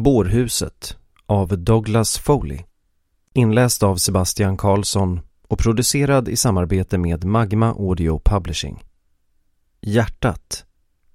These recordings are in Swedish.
Bårhuset av Douglas Foley. Inläst av Sebastian Karlsson och producerad i samarbete med Magma Audio Publishing. Hjärtat.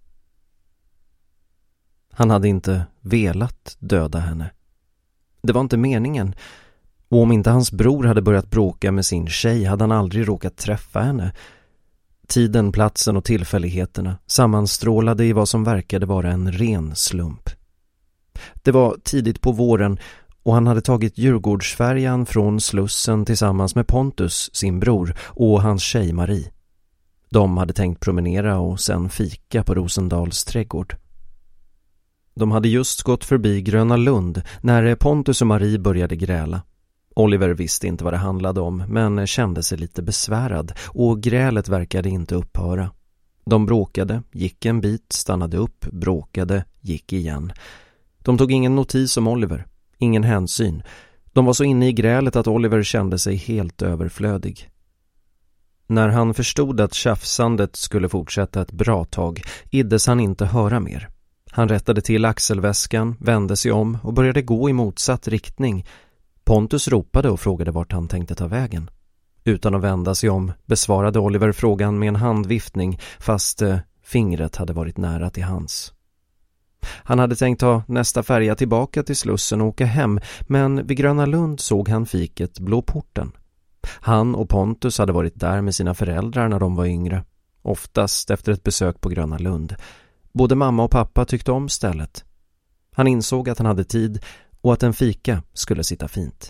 Han hade inte velat döda henne. Det var inte meningen. Och om inte hans bror hade börjat bråka med sin tjej hade han aldrig råkat träffa henne. Tiden, platsen och tillfälligheterna sammanstrålade i vad som verkade vara en ren slump. Det var tidigt på våren och han hade tagit Djurgårdsfärjan från Slussen tillsammans med Pontus, sin bror, och hans tjej Marie. De hade tänkt promenera och sen fika på Rosendals trädgård. De hade just gått förbi Gröna Lund när Pontus och Marie började gräla. Oliver visste inte vad det handlade om men kände sig lite besvärad och grälet verkade inte upphöra. De bråkade, gick en bit, stannade upp, bråkade, gick igen. De tog ingen notis om Oliver, ingen hänsyn. De var så inne i grälet att Oliver kände sig helt överflödig. När han förstod att tjafsandet skulle fortsätta ett bra tag iddes han inte höra mer. Han rättade till axelväskan, vände sig om och började gå i motsatt riktning. Pontus ropade och frågade vart han tänkte ta vägen. Utan att vända sig om besvarade Oliver frågan med en handviftning fast fingret hade varit nära till hans. Han hade tänkt ta nästa färja tillbaka till Slussen och åka hem, men vid Gröna Lund såg han fiket Blå porten. Han och Pontus hade varit där med sina föräldrar när de var yngre, oftast efter ett besök på Gröna Lund. Både mamma och pappa tyckte om stället. Han insåg att han hade tid och att en fika skulle sitta fint.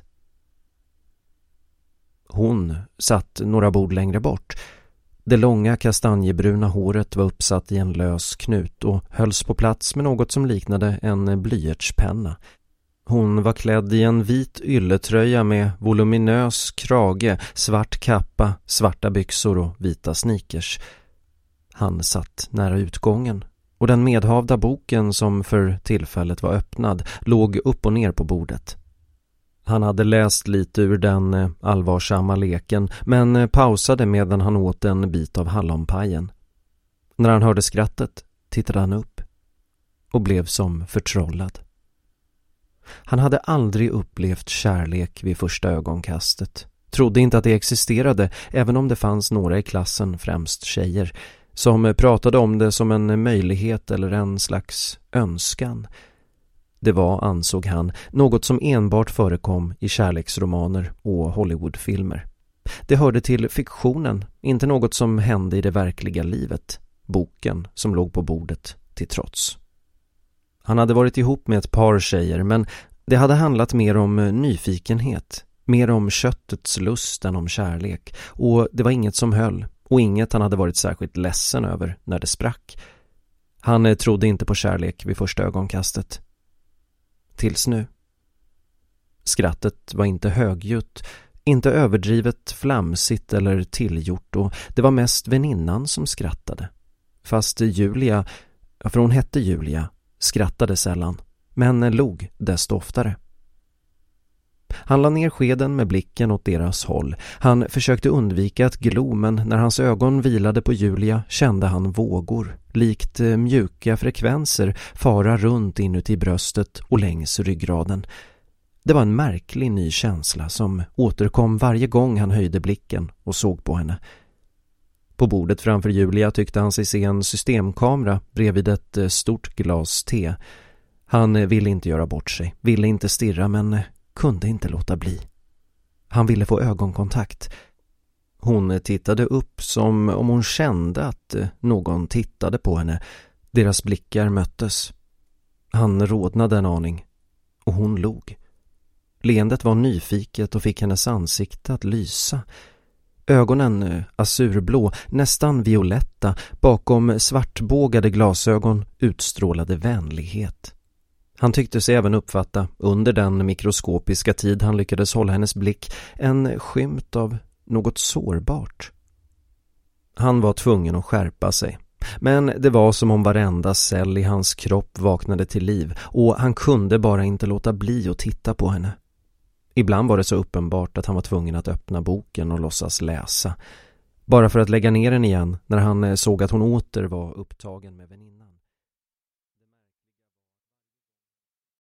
Hon satt några bord längre bort. Det långa kastanjebruna håret var uppsatt i en lös knut och hölls på plats med något som liknade en blyertspenna. Hon var klädd i en vit ylletröja med voluminös krage, svart kappa, svarta byxor och vita sneakers. Han satt nära utgången och den medhavda boken som för tillfället var öppnad låg upp och ner på bordet. Han hade läst lite ur den allvarsamma leken men pausade medan han åt en bit av hallonpajen. När han hörde skrattet tittade han upp och blev som förtrollad. Han hade aldrig upplevt kärlek vid första ögonkastet. Trodde inte att det existerade även om det fanns några i klassen, främst tjejer, som pratade om det som en möjlighet eller en slags önskan. Det var, ansåg han, något som enbart förekom i kärleksromaner och Hollywoodfilmer. Det hörde till fiktionen, inte något som hände i det verkliga livet. Boken som låg på bordet till trots. Han hade varit ihop med ett par tjejer men det hade handlat mer om nyfikenhet, mer om köttets lust än om kärlek, och det var inget som höll och inget han hade varit särskilt ledsen över när det sprack. Han trodde inte på kärlek vid första ögonkastet. Tills nu. Skrattet var inte högljutt, inte överdrivet flamsigt eller tillgjort, och det var mest väninnan som skrattade. Fast Julia, för hon hette Julia, skrattade sällan, men log desto oftare. Han la ner skeden med blicken åt deras håll. Han försökte undvika att glo, men när hans ögon vilade på Julia kände han vågor, likt mjuka frekvenser, fara runt inuti bröstet och längs ryggraden. Det var en märklig ny känsla som återkom varje gång han höjde blicken och såg på henne. På bordet framför Julia tyckte han sig se en systemkamera bredvid ett stort glas te. Han ville inte göra bort sig, ville inte stirra, men kunde inte låta bli. Han ville få ögonkontakt. Hon tittade upp som om hon kände att någon tittade på henne. Deras blickar möttes. Han rodnade en aning och hon log. Leendet var nyfiket och fick hennes ansikte att lysa. Ögonen azurblå, nästan violetta, bakom svartbågade glasögon utstrålade vänlighet. Han tyckte sig även uppfatta, under den mikroskopiska tid han lyckades hålla hennes blick, en skymt av något sårbart. Han var tvungen att skärpa sig. Men det var som om varenda cell i hans kropp vaknade till liv och han kunde bara inte låta bli att titta på henne. Ibland var det så uppenbart att han var tvungen att öppna boken och låtsas läsa. Bara för att lägga ner den igen när han såg att hon åter var upptagen med väninnan.